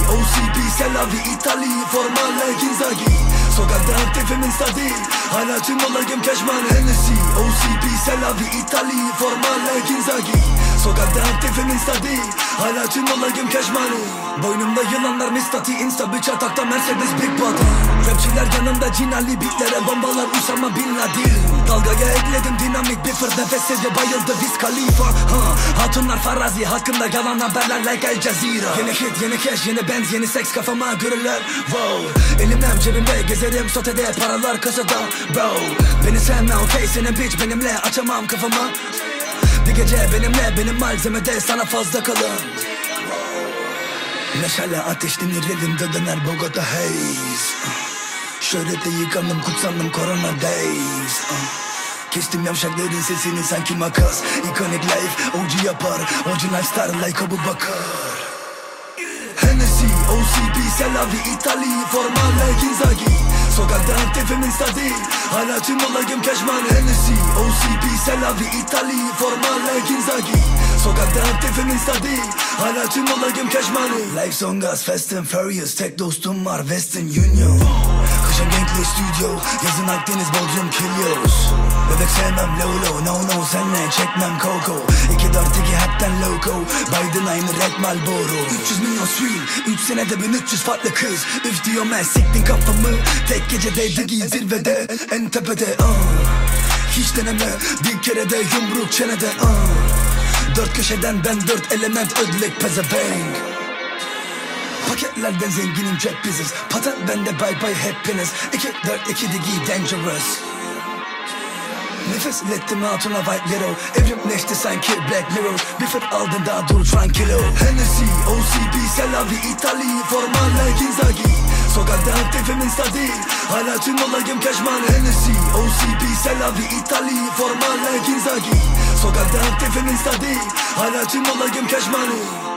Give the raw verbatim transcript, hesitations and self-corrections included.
O C B, Selavi, Itali, formale, Ginzagi. Sokakta aktifim instadi, hala tüm olayım Keşman Hennessy. O C B, Selavi, Itali, formale, Ginzagi. Sokakta aktifim instadi, hala tüm olayım Keşman. Boynumda yılanlar mistati, insta bir çatakta Mercedes Big Body. Rapçiler yanımda cinali, beatlere bombalar Usama Bin Laden. Dalgaya ekledim dinamik bir fırt, nefes ediyor bayıldı Wiz Khalifa. ha. Hatunlar farazi, hakkında yalan haberler like El Jazeera. Yeni hit, yeni cash, yeni benz, yeni seks, kafama görürler. Wow, elimden cebimde gezerim, sotede paralar kasada. Bro, beni sevme okey, senin bitch benimle açamam kafama. Bir gece benimle, benim malzemede sana fazla kalın. Meşale ateşlenir elimde döner Bogota haze. Şöhrete yıkandım, kutsandım corona days. Kestim yavşakların sesini sanki makas. Iconic life, O G yapar. Orijinal star like Abu Bakar. Hennessy, O C B, Selavi, Itali, formale, Ginzagi. Sokakta aktifim instadi, hala tüm olayım Keşman Hennessy. O C B, Selavi, Itali, formale, Ginzagi. Sokakta aktifim instadi, hala tüm olayım Keşman. Life's on gas, fast and furious. Tek dostum var Western Union. Kışın Genkley Studio, yazın Akdeniz Bodrum Kilios. Bebek sevmem Lolo, no no senle çekmem Coco. iki dört iki hepten loco, Biden aynı Red Marlboro. Üç yüz milyon stream, üç senede bin üç yüz farklı kız. Üf diyorum ben, siktin kafamı. Tek gecedeydi giy zirvede, en tepede uh. Hiç deneme, bir kerede yumruk çenede uh. Dört köşeden ben dört element ödlek pezevenk. Paketlerden zenginim cep biziz. Patent bende bye bye hepiniz. iki dört iki digi dangerous. Nefes ilettim hatuna white little. Evrimleşti sanki Black Mirror. Bir fırt aldın daha dur tranquilo. Hennessy, O C B, Selavi, Itali, formale, Ginzagi. Sokakta aktifim instadi, hala tüm olayım Keşman Hennessy. O C B, Selavi, Itali, formale, Ginzagi. Sokakta aktifim instadi, hala tüm olayım Keşman.